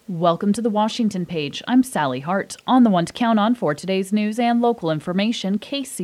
Welcome to the Washington Page. I'm Sally Hart, on the one to count on for today's news and local information,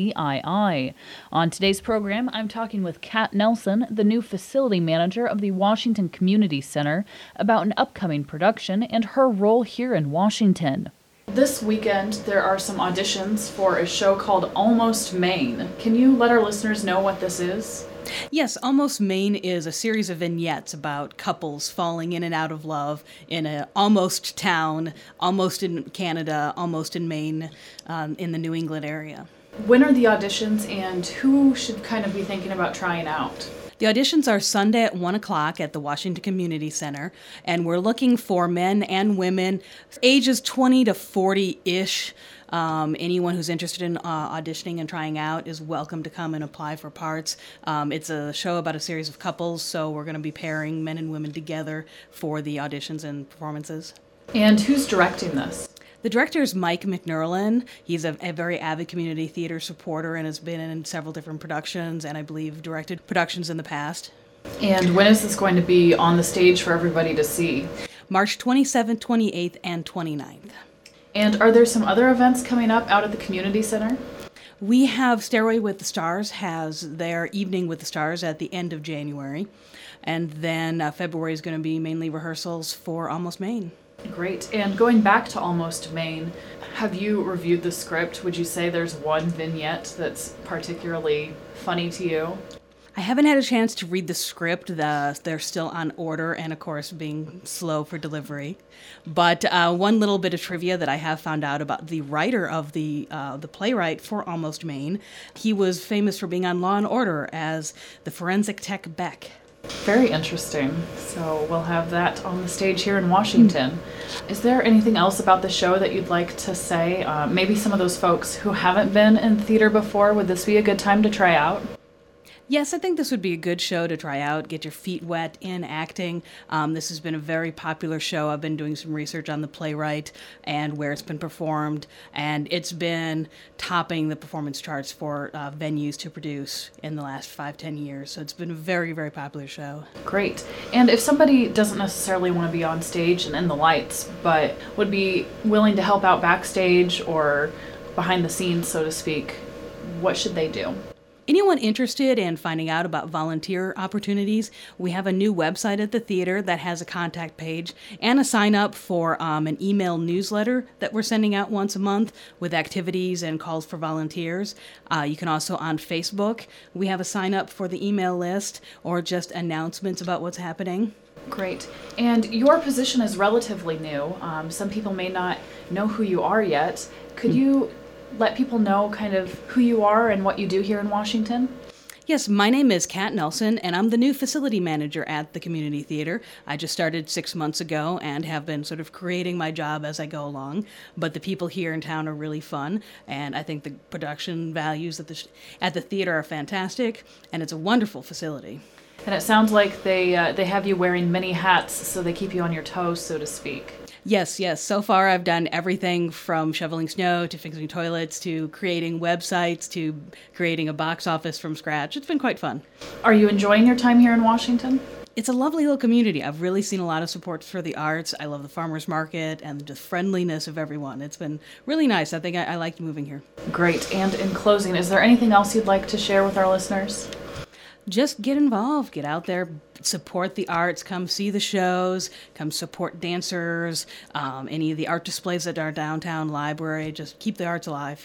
KCII. On today's program, I'm talking with Kat Nelson, the new facility manager of the Washington Community Center, about an upcoming production and her role here in Washington. This weekend, there are some auditions for a show called Almost Maine. Can you let our listeners know what this is? Yes, Almost Maine is a series of vignettes about couples falling in and out of love in an almost town, almost in Canada, almost in Maine, in the New England area. When are the auditions and who should kind of be thinking about trying out? The auditions are Sunday at 1 o'clock at the Washington Community Center, and we're looking for men and women, ages 20 to 40-ish. Anyone who's interested in auditioning and trying out is welcome to come and apply for parts. It's a show about a series of couples, so we're going to be pairing men and women together for the auditions and performances. And who's directing this? The director is Mike McNerlin. He's a very avid community theater supporter and has been in several different productions and I believe directed productions in the past. And when is this going to be on the stage for everybody to see? March 27th, 28th, and 29th. And are there some other events coming up out at the community center? We have Stairway with the Stars has their Evening with the Stars at the end of January. And then February is going to be mainly rehearsals for Almost Maine. Great. And going back to Almost Maine, have you reviewed the script? Would you say there's one vignette that's particularly funny to you? I haven't had a chance to read the script. They're still on order and, of course, being slow for delivery. But one little bit of trivia that I have found out about the writer of the playwright for Almost Maine, he was famous for being on Law and Order as the forensic tech Beck. Very interesting. So we'll have that on the stage here in Washington. Is there anything else about the show that you'd like to say? Maybe some of those folks who haven't been in theater before, would this be a good time to try out? Yes, I think this would be a good show to try out, get your feet wet in acting. This has been a very popular show. I've been doing some research on the playwright and where it's been performed, and it's been topping the performance charts for venues to produce in the last 5-10 years. So it's been a very, very popular show. Great. And if somebody doesn't necessarily want to be on stage and in the lights, but would be willing to help out backstage or behind the scenes, so to speak, what should they do? Anyone interested in finding out about volunteer opportunities, we have a new website at the theater that has a contact page and a sign up for an email newsletter that we're sending out once a month with activities and calls for volunteers. You can also on Facebook, we have a sign up for the email list or just announcements about what's happening. Great. And your position is relatively new. Some people may not know who you are yet. Could you let people know kind of who you are and what you do here in Washington? Yes, my name is Kat Nelson, and I'm the new facility manager at the Community Theater. I just started 6 months ago and have been sort of creating my job as I go along. But the people here in town are really fun, and I think the production values at the theater are fantastic, and it's a wonderful facility. And it sounds like they have you wearing many hats, so they keep you on your toes, so to speak. Yes. So far I've done everything from shoveling snow to fixing toilets to creating websites to creating a box office from scratch. It's been quite fun. Are you enjoying your time here in Washington? It's a lovely little community. I've really seen a lot of support for the arts. I love the farmers market and the friendliness of everyone. It's been really nice. I think I liked moving here. Great. And in closing, is there anything else you'd like to share with our listeners? Just get involved, get out there, support the arts, come see the shows, come support dancers, any of the art displays at our downtown library. Just keep the arts alive.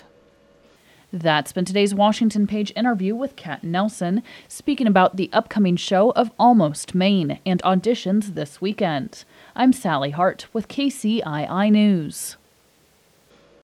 That's been today's Washington Page interview with Kat Nelson, speaking about the upcoming show of Almost Maine and auditions this weekend. I'm Sally Hart with KCII News.